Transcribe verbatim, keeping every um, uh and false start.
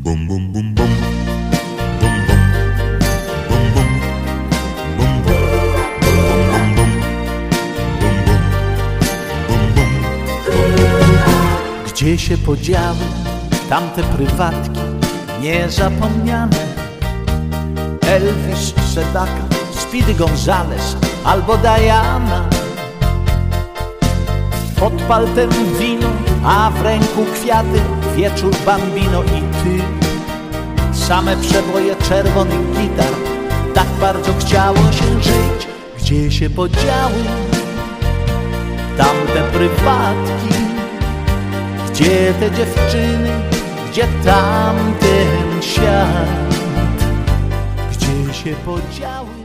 Bum bum bum bum. Bum bum. Bum bum. Bum bum. Bum bum. Bum bum. Bum bum. Gdzie się podziały tamte prywatki niezapomniane? Elvis, Sedaka, Speedy Gonzales albo Diana. Pod paltem wino, a w ręku kwiaty, wieczór bambino i ty. Same przeboje czerwonych gitar, tak bardzo chciało się żyć. Gdzie się podziały tamte prywatki? Gdzie te dziewczyny, gdzie tamten świat? Gdzie się podziały